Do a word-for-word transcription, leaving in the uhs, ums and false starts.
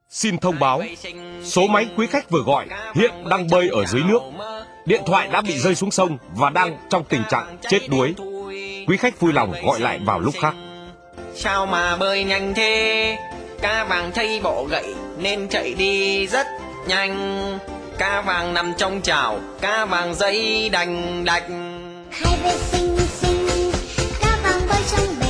Xin thông báo, số máy quý khách vừa gọi hiện đang bơi ở dưới nước. Điện thoại đã bị rơi xuống sông và đang trong tình trạng chết đuối. Quý khách vui lòng gọi lại vào lúc khác. Sao mà bơi nhanh thế? Cá vàng thấy bộ gậy nên chạy đi rất nhanh. Cá vàng nằm trong chảo, cá vàng giấy đành đạch. Hai bên xinh xinh, cá vàng bơi trong bể.